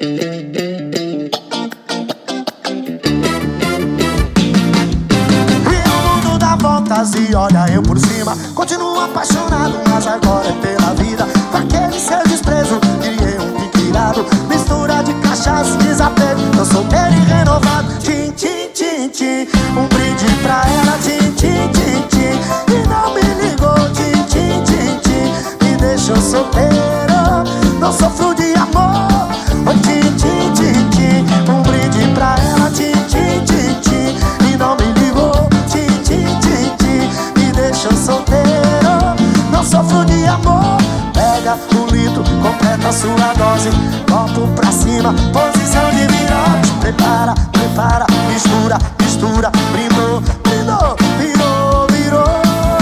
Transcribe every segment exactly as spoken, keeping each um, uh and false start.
E olha eu por cima, continuo apaixonado, mas agora é pela vida. Com aquele seu desprezo, criei um pique irado, mistura de cachaça e desapego. Eu solteiro e renovado, tchim, tchim, tchim, tchim. Um brinde pra ela, tchim, tchim, tchim, tchim. E não me ligou, tchim, tchim, tchim, tchim. Me deixou solteiro, não sofro de amor. Oh, tchim, tchim, tchim, tchim. Um brinde pra ela, tchim, tchim, tchim, tchim. E não me ligou, tchim, tchim, tchim, tchim. Me deixou solteiro, não sofro de amor. Pega um litro, completa a sua dose. Copo pra cima, posição de virote. Prepara, prepara, mistura, mistura. Brindou, brindou, virou, virou.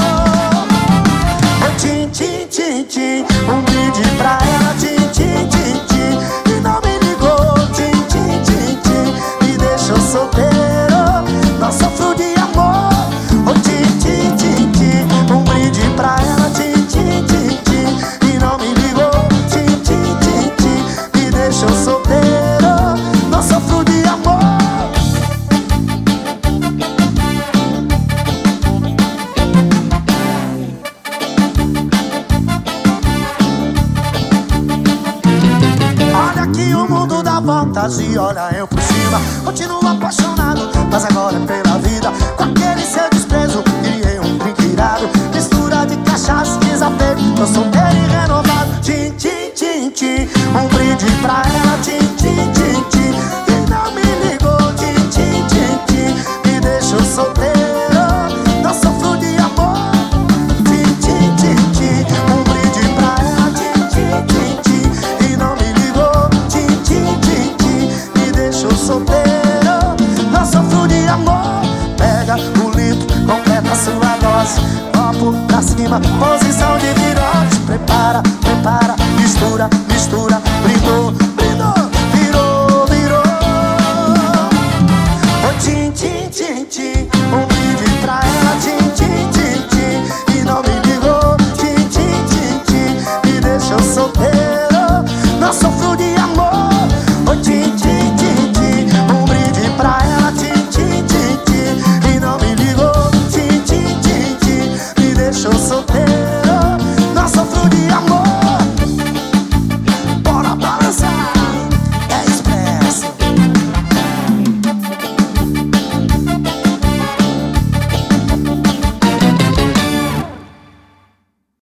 Oh, tchim, tchim, tchim, tchim. Um brinde pra ela, tchim, tchim, tchim, tchim. E não me ligou, tchim, tchim, tchim, tchim. Me deixou solteiro, não sofro de amor. Oh, tchim, tchim, tchim, tchim. Um brinde pra ela, tchim, tchim, tchim, tchim. E não me ligou, tchim, tchim, tchim, tchim. Me deixou solteiro, não sofro de amor. Olha que o mundo dá voltas e olha eu por cima. Continuo apaixonado, mas agora é pela vida. Com aquele seu desprezo, criei um drink irado, mistura de cachaça e desapego. Tô solteiro e renovado, tchim, tchim, tchim, tchim. Um brinde pra ela, tchim, tchim, tchim, tchim. E não me ligou, tchim, tchim, tchim, tchim. Me deixou solteiro, não sofro de amor. Tchim, tchim, tchim, tchim. Um brinde pra ela, tchim, tchim, tchim, tchim. E não me ligou, tchim, tchim, tchim, tchim. Me deixou solteiro, não sofro de amor. Pega o litro, completa a sua dose. Copo pra cima, posição de virote. Prepara, prepara, mistura, mistura.